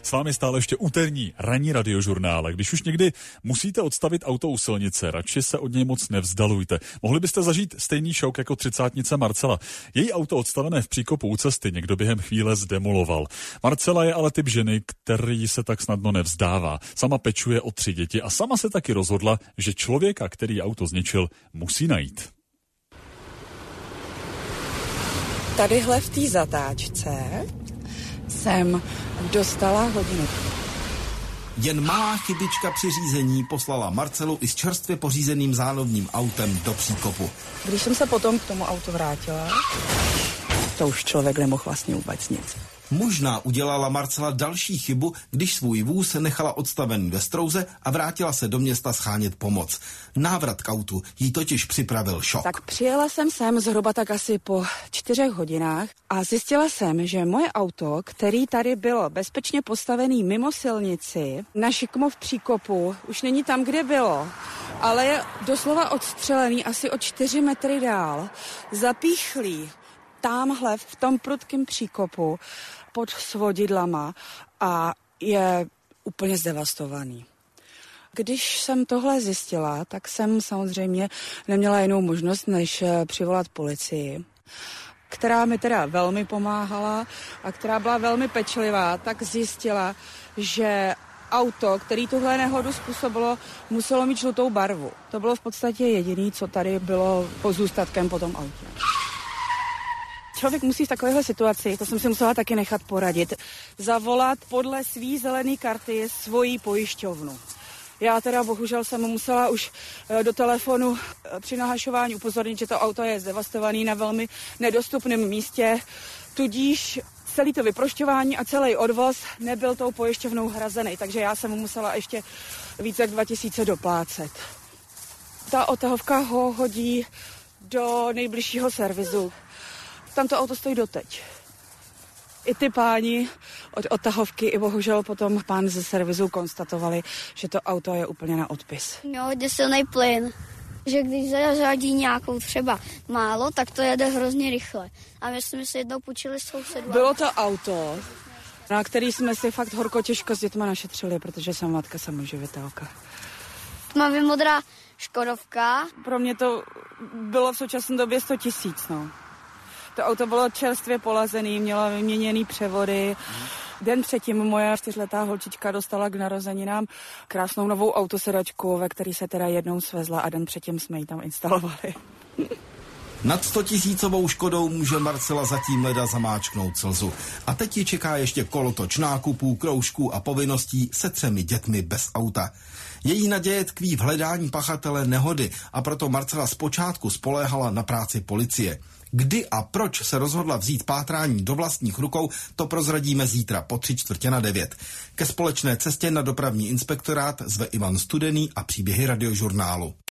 S vámi stále ještě úterní ranní radiožurnále. Když už někdy musíte odstavit auto u silnice, radši se od něj moc nevzdalujte. Mohli byste zažít stejný šok jako třicátnice Marcela. Její auto odstavené v příkopu u cesty někdo během chvíle zdemoloval. Marcela je ale typ ženy, který se tak snadno nevzdává. Sama pečuje o 3 děti a sama se taky rozhodla, že člověka, který auto zničil, musí najít. Tadyhle v té zatáčce jsem dostala hodinu. Jen malá chybička při řízení poslala Marcelu i s čerstvě pořízeným zánovním autem do příkopu. Když jsem se potom k tomu autu vrátila, to už člověk nemohl vlastně vůbec nic. Možná udělala Marcela další chybu, když svůj vůz nechala odstavený ve Strouze a vrátila se do města schánět pomoc. Návrat k autu jí totiž připravil šok. Tak přijela jsem sem zhruba tak asi po 4 hodinách a zjistila jsem, že moje auto, který tady bylo bezpečně postavený mimo silnici, na Šikmov příkopu, už není tam, kde bylo, ale je doslova odstřelený asi o 4 metry dál, zapíchlý támhle v tom prudkém příkopu pod svodidlama a je úplně zdevastovaný. Když jsem tohle zjistila, tak jsem samozřejmě neměla jinou možnost, než přivolat policii, která mi teda velmi pomáhala a která byla velmi pečlivá, tak zjistila, že auto, který tuhle nehodu způsobilo, muselo mít žlutou barvu. To bylo v podstatě jediné, co tady bylo pozůstatkem po tom autě. Člověk musí v takovéhle situaci, to jsem si musela taky nechat poradit, zavolat podle svý zelené karty svoji pojišťovnu. Já teda bohužel jsem musela už do telefonu při nahašování upozornit, že to auto je zdevastované na velmi nedostupném místě, tudíž celý to vyprošťování a celý odvoz nebyl tou pojišťovnou hrazený, takže já jsem mu musela ještě více jak 2000 doplácet. Ta odtahovka ho hodí do nejbližšího servisu. Tam to auto stojí doteď. I ty páni od odtahovky i bohužel potom pán ze servisu konstatovali, že to auto je úplně na odpis. Měl hodně silný plyn, že když zařadí nějakou třeba málo, tak to jede hrozně rychle. A my jsme si jednou půjčili sousedu. Bylo to auto, na který jsme si fakt horko těžko s dětma našetřili, protože jsem matka samoživitelka. Mám modrá Škodovka. Pro mě to bylo v současné době 100 000, no. To auto bylo čerstvě polazený, mělo vyměněný převody. Den předtím moje 4letá holčička dostala k narozeninám krásnou novou autosedačku, ve který se teda jednou svezla a den předtím jsme ji tam instalovali. Nad 100 000 Škodou může Marcela zatím leda zamáčknout slzu. A teď ji čeká ještě kolotoč nákupů, kroužků a povinností se 3 dětmi bez auta. Její naděje tkví v hledání pachatele nehody a proto Marcela zpočátku spoléhala na práci policie. Kdy a proč se rozhodla vzít pátrání do vlastních rukou, to prozradíme zítra po 8:45. Ke společné cestě na dopravní inspektorát zve Ivan Studený a příběhy radiožurnálu.